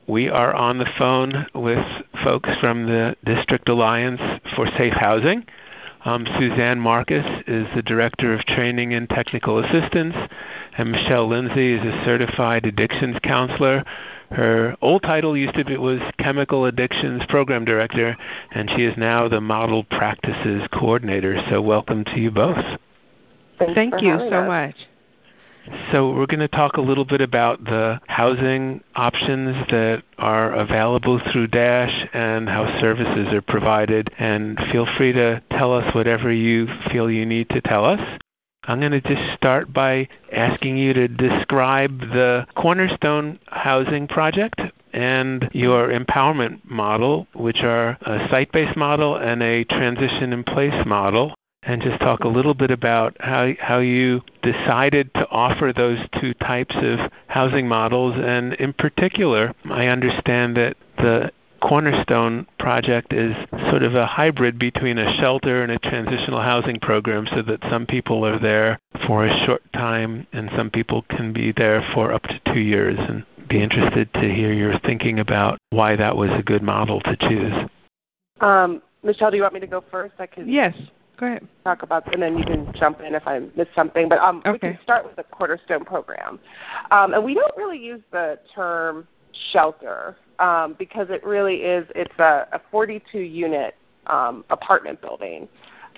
we are on the phone with folks from the District Alliance for Safe Housing. Suzanne Marcus is the Director of Training and Technical Assistance, and Michelle Lindsay is a Certified Addictions Counselor. Her old title was Chemical Addictions Program Director, and she is now the Model Practices Coordinator. So welcome to you both. Thank you so much. So we're going to talk a little bit about the housing options that are available through DASH and how services are provided. And feel free to tell us whatever you feel you need to tell us. I'm going to just start by asking you to describe the Cornerstone Housing Project and your empowerment model, which are a site-based model and a transition-in-place model. And just talk a little bit about how you decided to offer those two types of housing models. And in particular, I understand that the Cornerstone project is sort of a hybrid between a shelter and a transitional housing program, so that some people are there for a short time and some people can be there for up to 2 years. And be interested to hear your thinking about why that was a good model to choose. Michelle, do you want me to go first? Yes. Go ahead. Talk about, and then you can jump in if I miss something. But okay. We can start with the Cornerstone program. And we don't really use the term shelter because it really is, it's a 42-unit apartment building.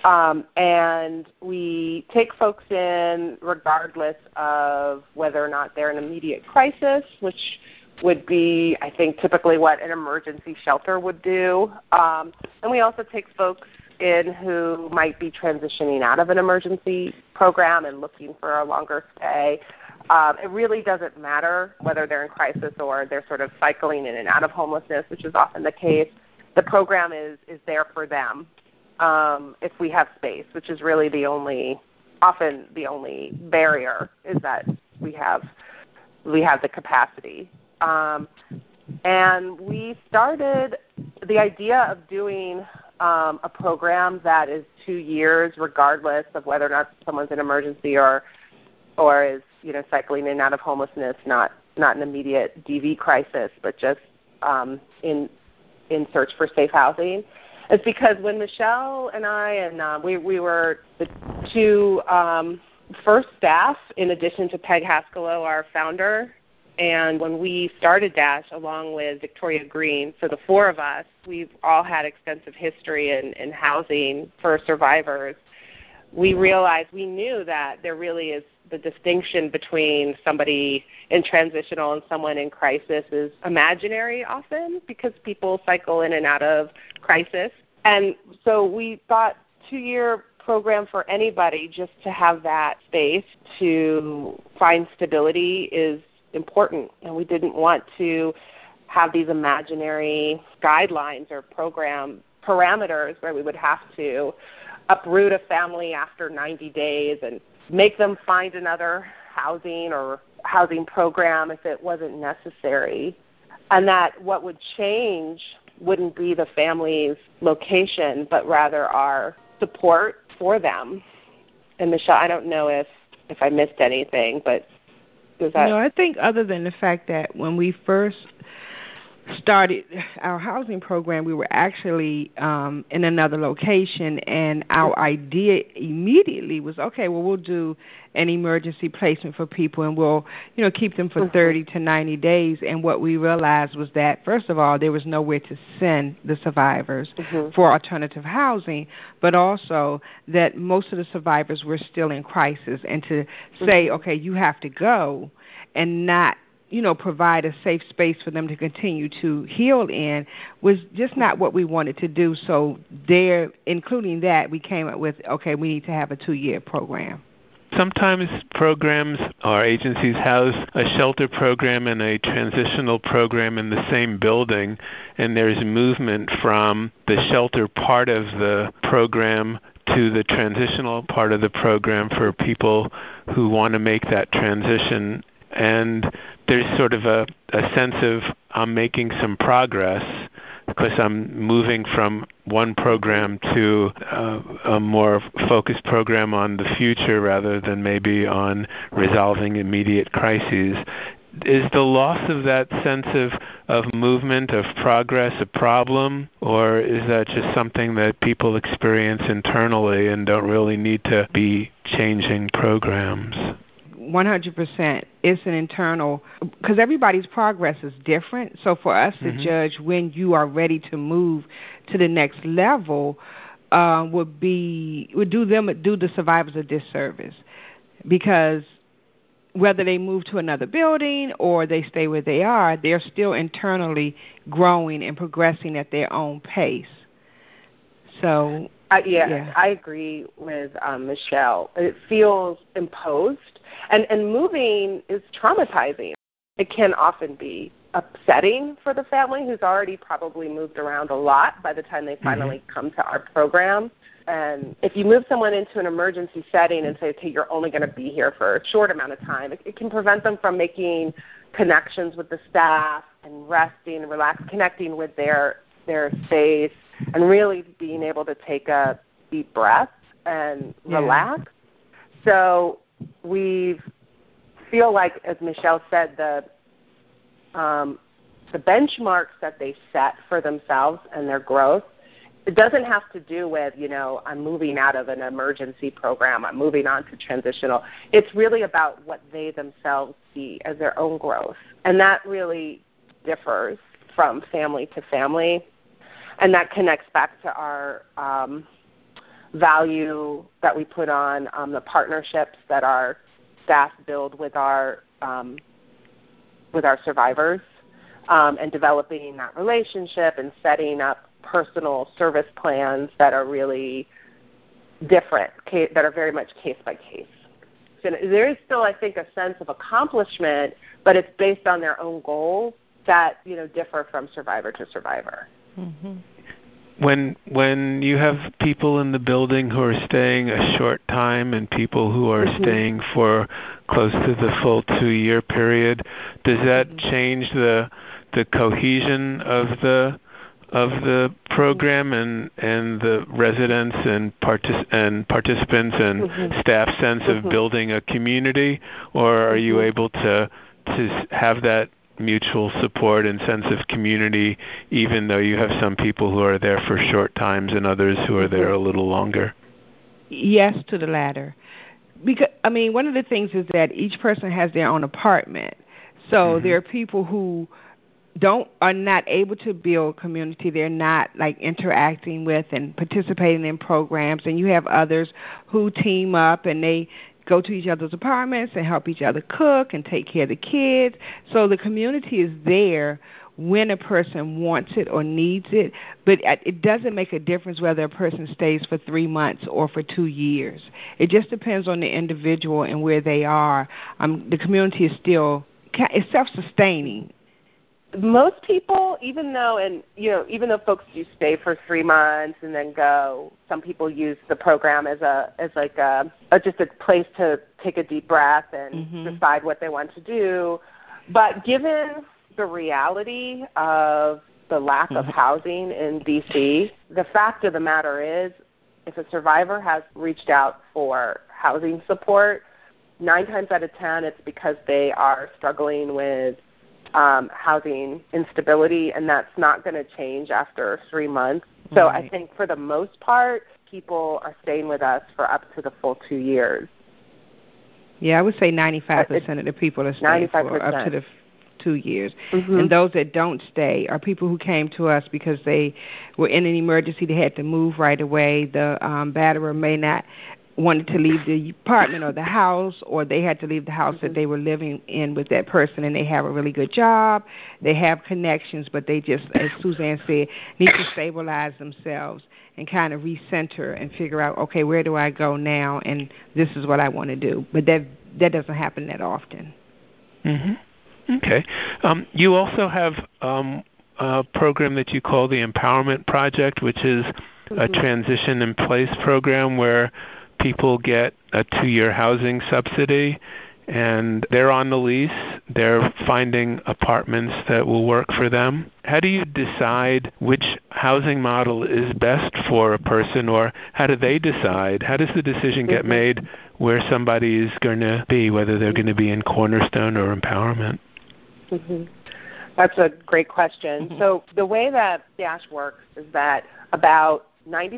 And we take folks in regardless of whether or not they're in immediate crisis, which would be, I think, typically what an emergency shelter would do. And we also take folks in who might be transitioning out of an emergency program and looking for a longer stay. It really doesn't matter whether they're in crisis or they're sort of cycling in and out of homelessness, which is often the case. The program is there for them if we have space, which is really often the only barrier is that we have the capacity. And we started the idea of doing a program that is 2 years, regardless of whether or not someone's in emergency or is cycling in and out of homelessness, not an immediate DV crisis, but just in search for safe housing. It's because when Michelle and I and we were the two first staff, in addition to Peg Haskelo, our founder. And when we started DASH, along with Victoria Green, so the four of us, we've all had extensive history in housing for survivors. We knew that there really is the distinction between somebody in transitional and someone in crisis is imaginary often because people cycle in and out of crisis. And so we thought 2-year program for anybody just to have that space to find stability is important, and we didn't want to have these imaginary guidelines or program parameters where we would have to uproot a family after 90 days and make them find another housing or housing program if it wasn't necessary, and that what would change wouldn't be the family's location, but rather our support for them. And Michelle, I don't know if I missed anything, but no, I think other than the fact that when we first started our housing program, we were actually in another location, and our idea immediately was, okay, well, we'll do an emergency placement for people, and we'll, keep them for 30 to 90 days. And what we realized was that, first of all, there was nowhere to send the survivors for alternative housing, but also that most of the survivors were still in crisis. And to say, okay, you have to go and not provide a safe space for them to continue to heal in was just not what we wanted to do. So there, including that, we came up with, okay, we need to have a 2-year program. Sometimes programs or agencies house a shelter program and a transitional program in the same building, and there's movement from the shelter part of the program to the transitional part of the program for people who want to make that transition. And there's sort of a sense of I'm making some progress because I'm moving from one program to a more focused program on the future rather than maybe on resolving immediate crises. is the loss of that sense of movement, of progress, a problem, or is that just something that people experience internally and don't really need to be changing programs? 100%. It's an internal, because everybody's progress is different. So for us to judge when you are ready to move to the next level would do the survivors a disservice, because whether they move to another building or they stay where they are, they're still internally growing and progressing at their own pace. So, I agree with Michelle. It feels imposed, and moving is traumatizing. It can often be upsetting for the family who's already probably moved around a lot by the time they finally come to our program. And if you move someone into an emergency setting and say, okay, you're only going to be here for a short amount of time, it can prevent them from making connections with the staff and resting and connecting with their space and really being able to take a deep breath and relax. So we feel like, as Michelle said, the benchmarks that they set for themselves and their growth, it doesn't have to do with, I'm moving out of an emergency program, I'm moving on to transitional. It's really about what they themselves see as their own growth. And that really differs from family to family. And that connects back to our value that we put on the partnerships that our staff build with our survivors, and developing that relationship and setting up personal service plans that are really different, that are very much case by case. So there is still, I think, a sense of accomplishment, but it's based on their own goals that differ from survivor to survivor. When you have people in the building who are staying a short time and people who are staying for close to the full 2-year period, does that change the cohesion of the program and the residents and participants and staff sense of building a community, or are you able to have that mutual support and sense of community even though you have some people who are there for short times and others who are there a little longer? Yes to the latter. Because one of the things is that each person has their own apartment. So there are people who are not able to build community. They're not interacting with and participating in programs, and you have others who team up and they go to each other's apartments and help each other cook and take care of the kids. So the community is there when a person wants it or needs it, but it doesn't make a difference whether a person stays for 3 months or for 2 years. It just depends on the individual and where they are. The community is still self-sustaining. Most people, even though folks do stay for 3 months and then go, some people use the program as just a place to take a deep breath and decide what they want to do. But given the reality of the lack of housing in D.C., the fact of the matter is, if a survivor has reached out for housing support, 9 times out of 10 it's because they are struggling with housing instability, and that's not going to change after 3 months. So right. I think for the most part, people are staying with us for up to the full 2 years. Yeah, I would say 95% of the people are staying for up to the 2 years. And those that don't stay are people who came to us because they were in an emergency. They had to move right away. The batterer may not wanted to leave the apartment or the house, or they had to leave the house that they were living in with that person, and they have a really good job. They have connections, but they just, as Suzanne said, need to stabilize themselves and kind of recenter and figure out, okay, where do I go now, and this is what I want to do. But that doesn't happen that often. Okay. You also have a program that you call the Empowerment Project, which is a transition in place program where people get a 2-year housing subsidy, and they're on the lease. They're finding apartments that will work for them. How do you decide which housing model is best for a person, or how do they decide? How does the decision get made where somebody is going to be, whether they're going to be in Cornerstone or Empowerment? Mm-hmm. That's a great question. Mm-hmm. So the way that DASH works is that about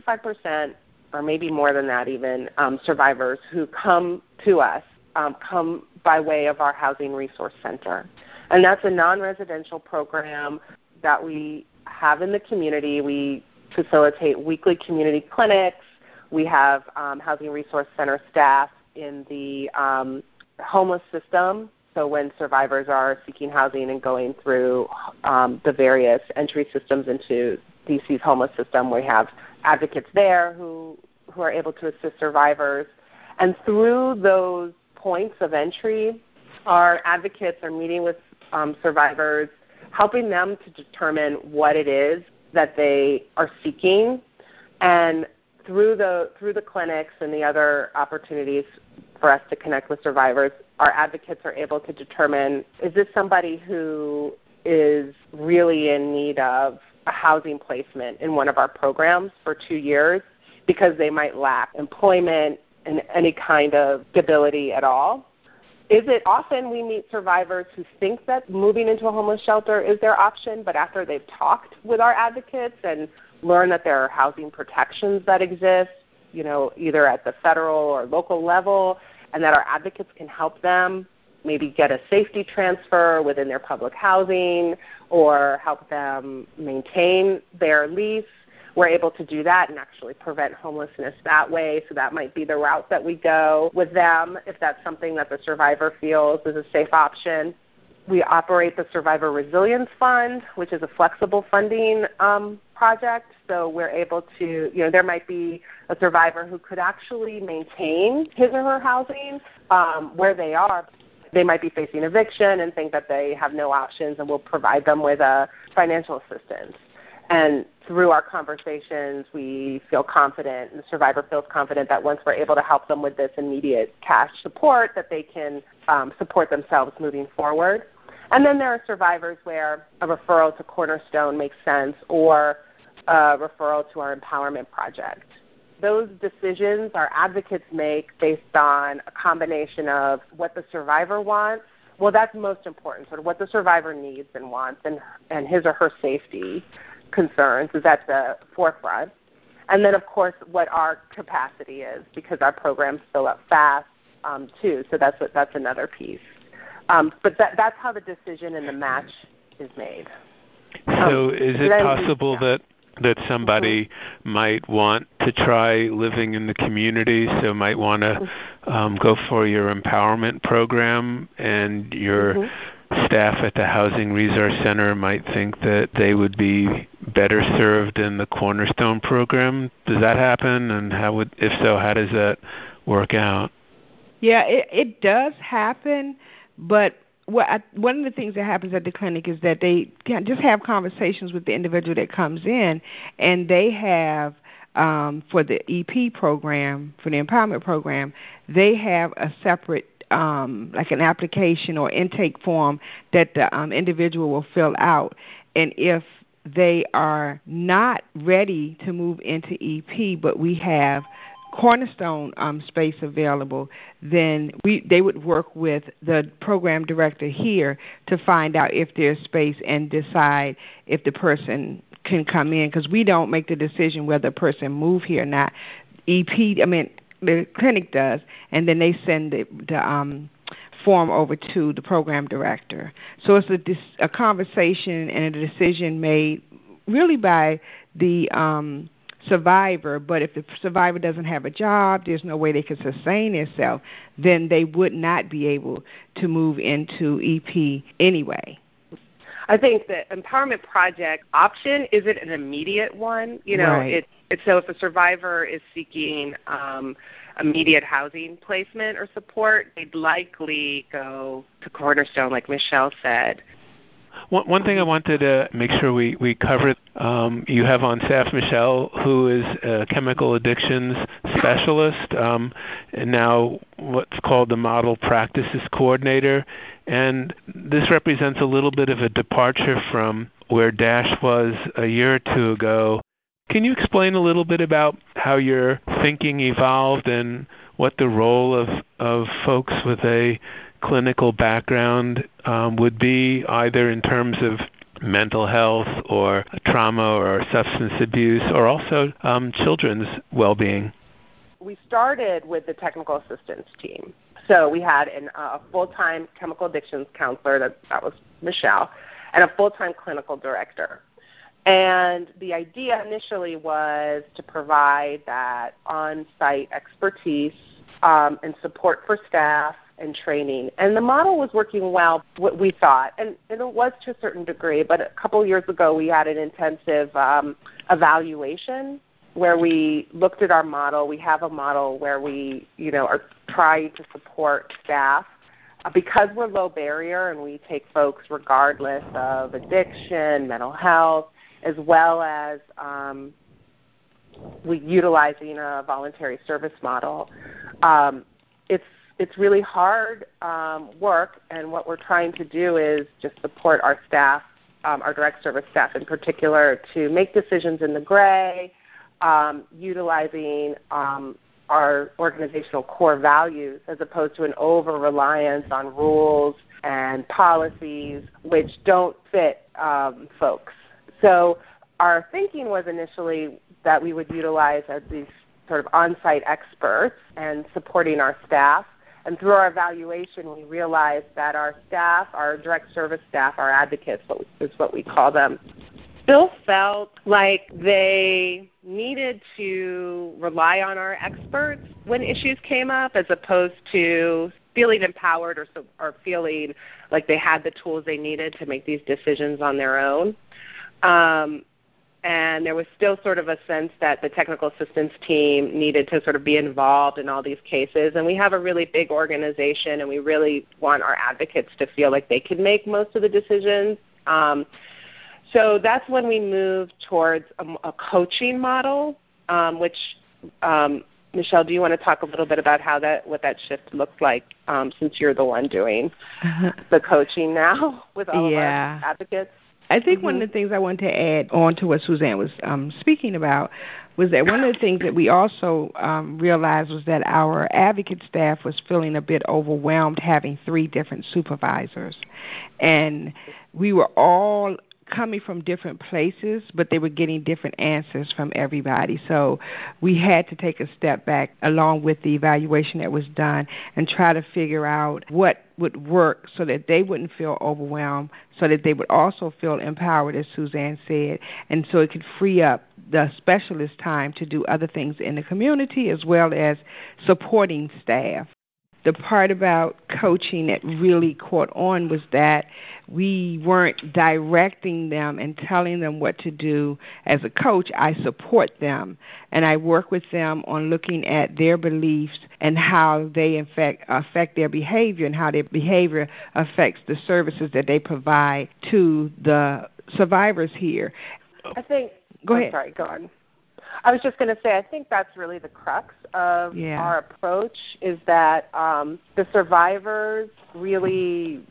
95%, or maybe more than that even, survivors who come to us come by way of our Housing Resource Center. And that's a non-residential program that we have in the community. We facilitate weekly community clinics. We have Housing Resource Center staff in the homeless system. So when survivors are seeking housing and going through the various entry systems into DC's homeless system, we have advocates there who are able to assist survivors. And through those points of entry, our advocates are meeting with survivors, helping them to determine what it is that they are seeking. And through the clinics and the other opportunities for us to connect with survivors, our advocates are able to determine, is this somebody who is really in need of a housing placement in one of our programs for 2 years because they might lack employment and any kind of stability at all? Is it often we meet survivors who think that moving into a homeless shelter is their option, but after they've talked with our advocates and learn that there are housing protections that exist, either at the federal or local level, and that our advocates can help them maybe get a safety transfer within their public housing or help them maintain their lease, we're able to do that and actually prevent homelessness that way. So that might be the route that we go with them if that's something that the survivor feels is a safe option. We operate the Survivor Resilience Fund, which is a flexible funding project. So we're able to, there might be a survivor who could actually maintain his or her housing where they are. They might be facing eviction and think that they have no options, and we'll provide them with financial assistance. And through our conversations, we feel confident, and the survivor feels confident that once we're able to help them with this immediate cash support, that they can support themselves moving forward. And then there are survivors where a referral to Cornerstone makes sense, or a referral to our empowerment project. Those decisions our advocates make based on a combination of what the survivor wants. Well, that's most important, sort of what the survivor needs and wants, and his or her safety concerns is at the forefront. And then, of course, what our capacity is, because our programs fill up fast, too. So that's another piece. But that's how the decision and the match is made. So is it possible that somebody might want to try living in the community, so might want to go for your empowerment program, and your staff at the Housing Resource Center might think that they would be better served in the Cornerstone program? Does that happen? And if so, how does that work out? Yeah, it does happen, but one of the things that happens at the clinic is that they can just have conversations with the individual that comes in, and they have, for the EP program, for the empowerment program, they have a separate, like an application or intake form that the individual will fill out. And if they are not ready to move into EP, but we have Cornerstone space available, then they would work with the program director here to find out if there's space and decide if the person can come in, because we don't make the decision whether a person move here or not. The clinic does, and then they send the form over to the program director. So it's a conversation and a decision made really by the survivor, but if the survivor doesn't have a job, there's no way they can sustain themselves, then they would not be able to move into EP anyway. I think the empowerment project option isn't an immediate one. Right. So if a survivor is seeking immediate housing placement or support, they'd likely go to Cornerstone, like Michelle said. One thing I wanted to make sure we covered, you have on staff Michelle, who is a chemical addictions specialist, and now what's called the Model Practices Coordinator. And this represents a little bit of a departure from where DASH was a year or two ago. Can you explain a little bit about how your thinking evolved and what the role of folks with a clinical background would be, either in terms of mental health or trauma or substance abuse, or also children's well-being? We started with the technical assistance team. So we had a full-time chemical addictions counselor, that was Michelle, and a full-time clinical director. And the idea initially was to provide that on-site expertise and support for staff and training. And the model was working well, what we thought, and it was to a certain degree, but a couple years ago we had an intensive evaluation where we looked at our model. We have a model where we, are trying to support staff because we're low barrier and we take folks regardless of addiction, mental health, as well as we utilizing a voluntary service model. It's really hard work, and what we're trying to do is just support our staff, our direct service staff in particular, to make decisions in the gray, utilizing our organizational core values as opposed to an over-reliance on rules and policies which don't fit folks. So our thinking was initially that we would utilize as these sort of on-site experts and supporting our staff. And through our evaluation, we realized that our staff, our direct service staff, our advocates, is what we call them, still felt like they needed to rely on our experts when issues came up, as opposed to feeling empowered or feeling like they had the tools they needed to make these decisions on their own. And there was still sort of a sense that the technical assistance team needed to sort of be involved in all these cases. And we have a really big organization, and we really want our advocates to feel like they can make most of the decisions. So that's when we moved towards a coaching model, which, Michelle, do you want to talk a little bit about what that shift looks like, since you're the one doing the coaching now with all of our advocates? I think one of the things I wanted to add on to what Suzanne was speaking about was that one of the things that we also realized was that our advocate staff was feeling a bit overwhelmed having 3 different supervisors. And we were all coming from different places, but they were getting different answers from everybody. So we had to take a step back along with the evaluation that was done and try to figure out what would work so that they wouldn't feel overwhelmed, so that they would also feel empowered, as Suzanne said, and so it could free up the specialist time to do other things in the community as well as supporting staff. The part about coaching that really caught on was that we weren't directing them and telling them what to do. As a coach, I support them, and I work with them on looking at their beliefs and how they affect their behavior and how their behavior affects the services that they provide to the survivors here. I think – Go ahead. Sorry, go on. I was just going to say, I think that's really the crux of our approach, is that the survivors, really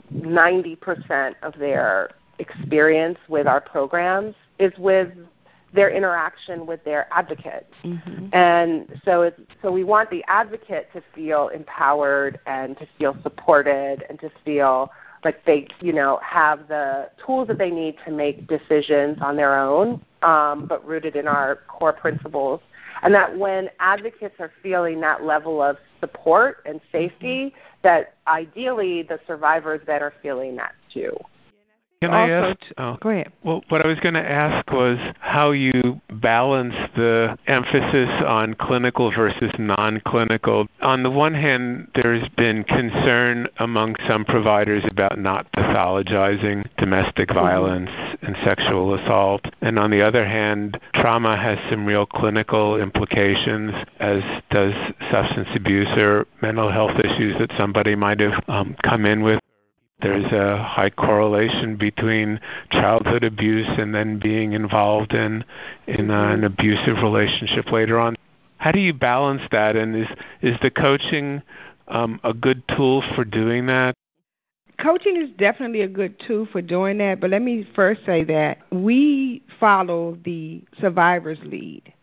90% of their experience with our programs is with their interaction with their advocate. Mm-hmm. And so we want the advocate to feel empowered and to feel supported and to feel like they, have the tools that they need to make decisions on their own, but rooted in our core principles. And that when advocates are feeling that level of support and safety, that ideally the survivors then are feeling that too. Can I ask? Go ahead. Well, what I was going to ask was how you balance the emphasis on clinical versus non-clinical. On the one hand, there's been concern among some providers about not pathologizing domestic violence and sexual assault. And on the other hand, trauma has some real clinical implications, as does substance abuse or mental health issues that somebody might have come in with. There's a high correlation between childhood abuse and then being involved in an abusive relationship later on. How do you balance that, and is the coaching a good tool for doing that? Coaching is definitely a good tool for doing that, but let me first say that we follow the survivor's lead.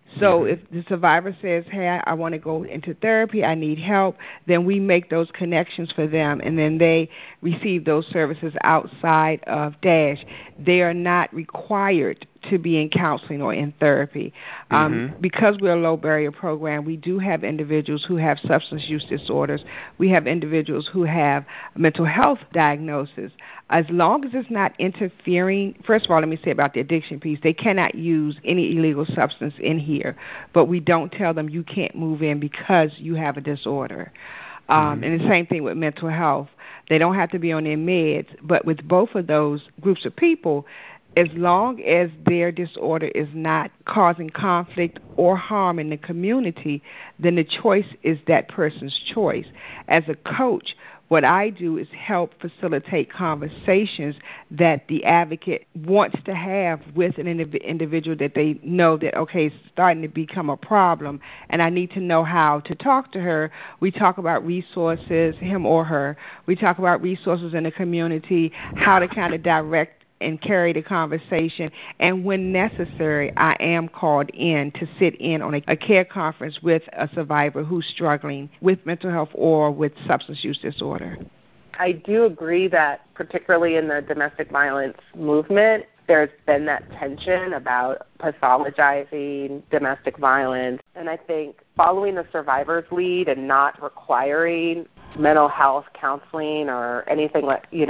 So if the survivor says, hey, I want to go into therapy, I need help, then we make those connections for them, and then they receive those services outside of DASH. They are not required to be in counseling or in therapy. Because we're a low-barrier program, we do have individuals who have substance use disorders. We have individuals who have mental health diagnosis. As long as it's not interfering, first of all, let me say about the addiction piece, they cannot use any illegal substance in here, but we don't tell them you can't move in because you have a disorder. And the same thing with mental health. They don't have to be on their meds, but with both of those groups of people, as long as their disorder is not causing conflict or harm in the community, then the choice is that person's choice. As a coach, what I do is help facilitate conversations that the advocate wants to have with an individual that they know that, okay, it's starting to become a problem, and I need to know how to talk to her. We talk about resources, him or her. We talk about resources in the community, how to kind of direct and carry the conversation, and when necessary, I am called in to sit in on a care conference with a survivor who's struggling with mental health or with substance use disorder. I do agree that particularly in the domestic violence movement, there's been that tension about pathologizing domestic violence, and I think following the survivor's lead and not requiring mental health counseling or anything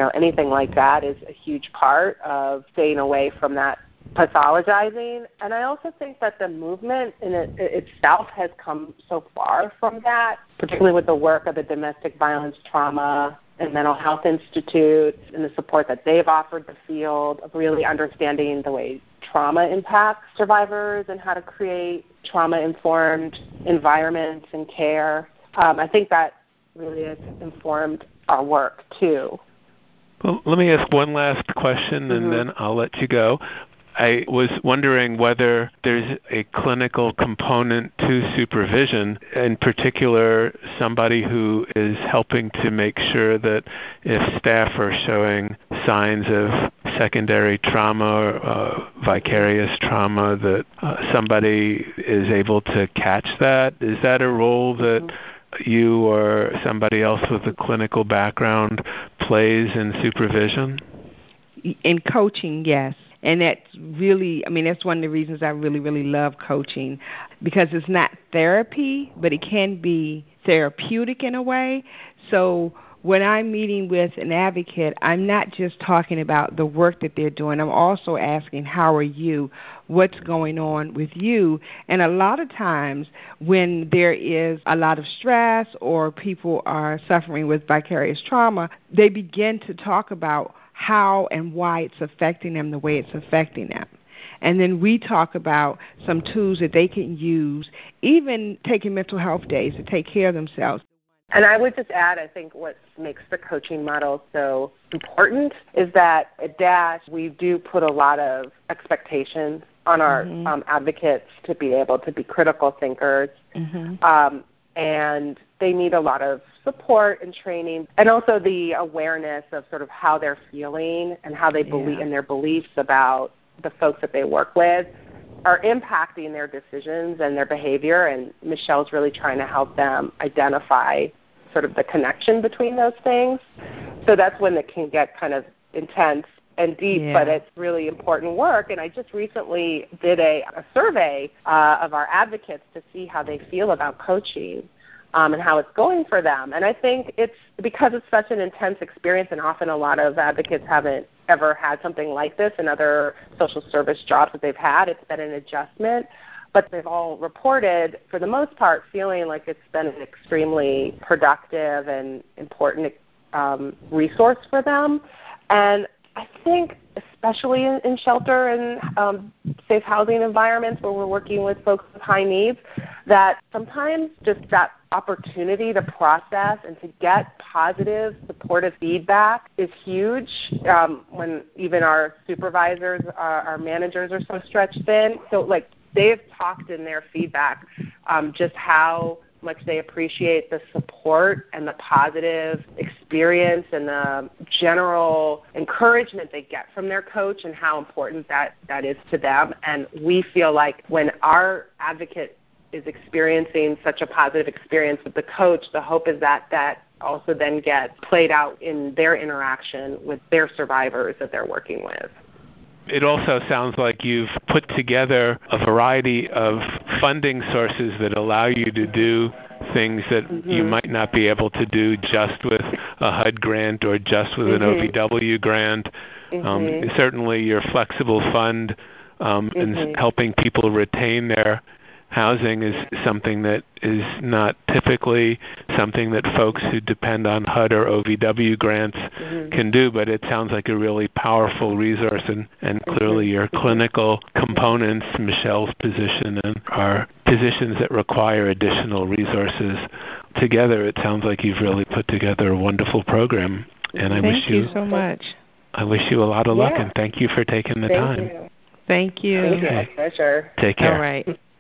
like that is a huge part of staying away from that pathologizing. And I also think that the movement in itself has come so far from that, particularly with the work of the Domestic Violence Trauma and Mental Health Institute and the support that they've offered the field of really understanding the way trauma impacts survivors and how to create trauma-informed environments and care. I think that really has informed our work, too. Well, let me ask one last question, and then I'll let you go. I was wondering whether there's a clinical component to supervision, in particular somebody who is helping to make sure that if staff are showing signs of secondary trauma or vicarious trauma, that somebody is able to catch that. Is that a role that you or somebody else with a clinical background plays in supervision? In coaching, yes. And that's really, that's one of the reasons I really, really love coaching, because it's not therapy, but it can be therapeutic in a way. So when I'm meeting with an advocate, I'm not just talking about the work that they're doing. I'm also asking, how are you? What's going on with you? And a lot of times when there is a lot of stress or people are suffering with vicarious trauma, they begin to talk about how and why it's affecting them the way it's affecting them. And then we talk about some tools that they can use, even taking mental health days to take care of themselves. And I would just add, I think what makes the coaching model so important is that at DASH, we do put a lot of expectations on our advocates to be able to be critical thinkers. And they need a lot of support and training, and also the awareness of sort of how they're feeling and how they believe in their beliefs about the folks that they work with are impacting their decisions and their behavior, and Michelle's really trying to help them identify sort of the connection between those things. So that's when it can get kind of intense and deep, but it's really important work. And I just recently did a survey of our advocates to see how they feel about coaching and how it's going for them. And I think it's because it's such an intense experience, and often a lot of advocates haven't ever had something like this in other social service jobs that they've had. It's been an adjustment. But they've all reported, for the most part, feeling like it's been an extremely productive and important resource for them. And I think especially in shelter and safe housing environments where we're working with folks with high needs, that sometimes just that opportunity to process and to get positive, supportive feedback is huge when even our supervisors, our managers are so stretched thin. So, they've talked in their feedback just how much they appreciate the support and the positive experience and the general encouragement they get from their coach and how important that is to them. And we feel like when our advocate is experiencing such a positive experience with the coach, the hope is that also then gets played out in their interaction with their survivors that they're working with. It also sounds like you've put together a variety of funding sources that allow you to do things that you might not be able to do just with a HUD grant or just with an OVW grant. Certainly your flexible fund and helping people retain their housing is something that is not typically something that folks who depend on HUD or OVW grants can do, but it sounds like a really powerful resource, and clearly your clinical components, Michelle's position, and our positions that require additional resources. Together, it sounds like you've really put together a wonderful program, and Thank you so much. I wish you a lot of luck, and thank you for taking the time. Thank you. Thank you. My pleasure. Take care. All right.